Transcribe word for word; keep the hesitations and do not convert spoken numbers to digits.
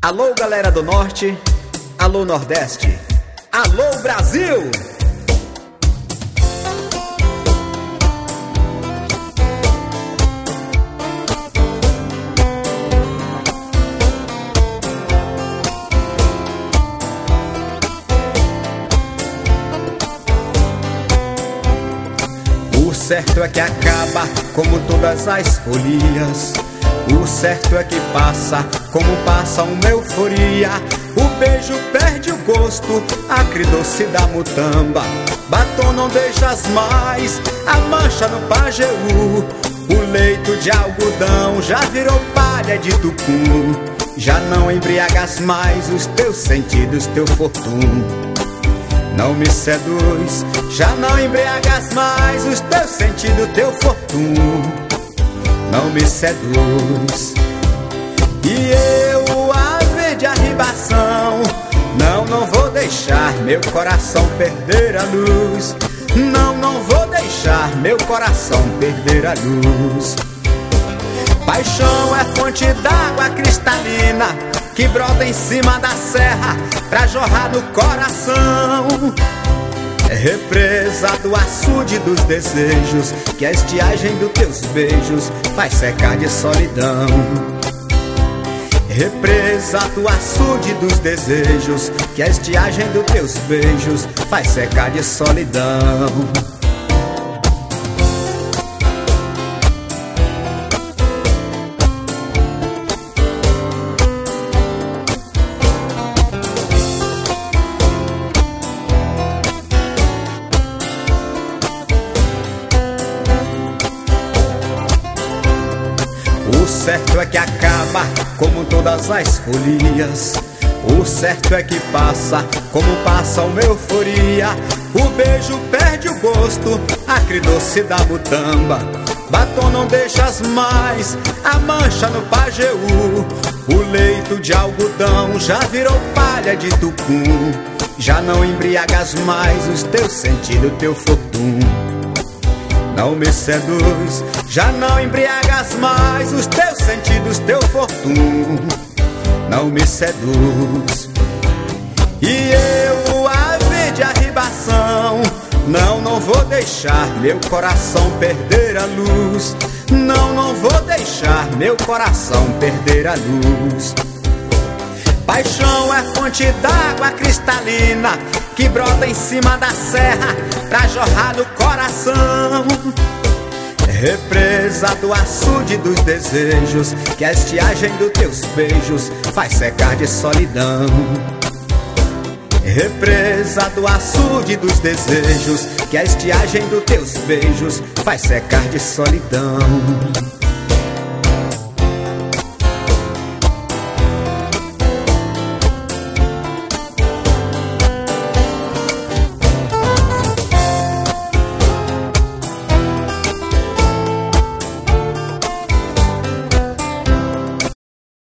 Alô, galera do Norte, alô, Nordeste, alô, Brasil! O certo é que acaba como todas as folias. O certo é que passa como passa uma euforia. O beijo perde o gosto, acre doce da mutamba. Batom não deixas mais, a mancha no pajeú. O leito de algodão já virou palha de tucum. Já não embriagas mais os teus sentidos, teu fortuna. Não me seduz, já não embriagas mais os teus sentidos, teu fortuna. Não me seduz. E eu, a verde arribação, não, não vou deixar meu coração perder a luz. Não, não vou deixar meu coração perder a luz. Paixão é fonte d'água cristalina que brota em cima da serra pra jorrar no coração. É represa do açude dos desejos que a estiagem dos teus beijos faz secar de solidão. Represa do açude dos desejos que a estiagem dos teus beijos faz secar de solidão. O certo é que acaba como todas as folias. O certo é que passa como passa uma euforia. O beijo perde o gosto, acre doce da mutamba. Batom não deixas mais, a mancha no pajeú. O leito de algodão já virou palha de tucum. Já não embriagas mais os teus sentidos, teu fortuna. Não me seduz, já não embriagas mais os teus sentidos, teu fortuna. Não me seduz. E eu, a verde arribação, não, não vou deixar meu coração perder a luz. Não, não vou deixar meu coração perder a luz. Paixão é fonte d'água cristalina que brota em cima da serra pra jorrar no coração. Represa do açude dos desejos que a estiagem dos teus beijos faz secar de solidão. Represa do açude dos desejos que a estiagem dos teus beijos faz secar de solidão.